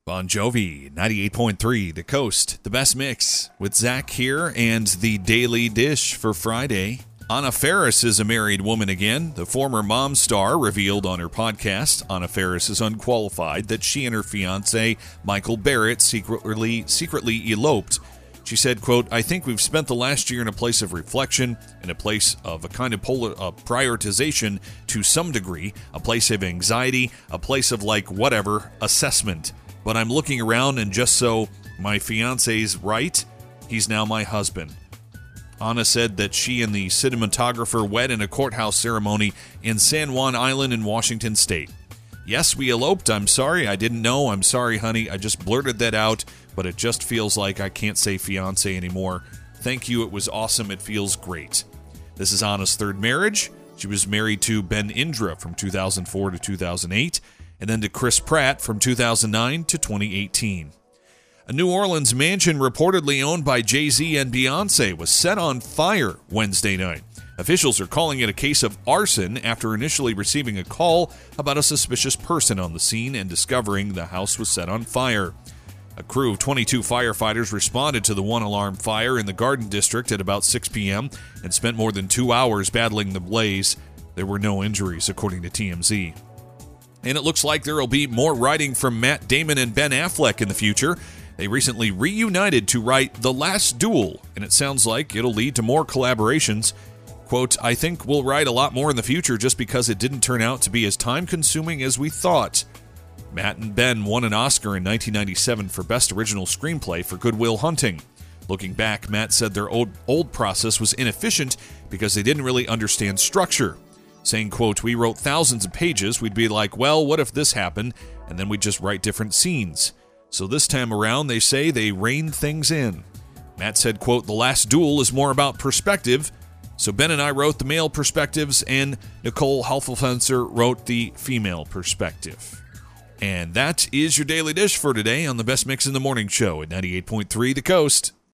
Bon Jovi, 98.3, The Coast, the best mix with Zach here and the Daily Dish for Friday. Anna Faris is a married woman again. The former Mom star revealed on her podcast, Anna Faris is unqualified, that she and her fiancé, Michael Barrett, secretly eloped. She said, quote, "I think we've spent the last year in a place of reflection, in a place of a kind of prioritization to some degree, a place of anxiety, a place of assessment. But I'm looking around and just so my fiancé's right, he's now my husband." Anna said that she and the cinematographer wed in a courthouse ceremony in San Juan Island in Washington State. "Yes, we eloped. I'm sorry. I didn't know. I'm sorry, honey. I just blurted that out, but it just feels like I can't say fiancé anymore. Thank you. It was awesome. It feels great." This is Anna's third marriage. She was married to Ben Indra from 2004 to 2008, and then to Chris Pratt from 2009 to 2018. A New Orleans mansion reportedly owned by Jay-Z and Beyoncé was set on fire Wednesday night. Officials are calling it a case of arson after initially receiving a call about a suspicious person on the scene and discovering the house was set on fire. A crew of 22 firefighters responded to the one-alarm fire in the Garden District at about 6 p.m. and spent more than 2 hours battling the blaze. There were no injuries, according to TMZ. And it looks like there will be more writing from Matt Damon and Ben Affleck in the future. They recently reunited to write The Last Duel, and it sounds like it'll lead to more collaborations. Quote, "I think we'll write a lot more in the future just because it didn't turn out to be as time-consuming as we thought." Matt and Ben won an Oscar in 1997 for Best Original Screenplay for Good Will Hunting. Looking back, Matt said their old process was inefficient because they didn't really understand structure. Saying, quote, "We wrote thousands of pages. We'd be like, well, what if this happened? And then we'd just write different scenes. So this time around, they say they reined things in." Matt said, quote, "The Last Duel is more about perspective. So Ben and I wrote the male perspectives, and Nicole Halfelfenser wrote the female perspective." And that is your Daily Dish for today on the Best Mix in the Morning Show at 98.3 The Coast.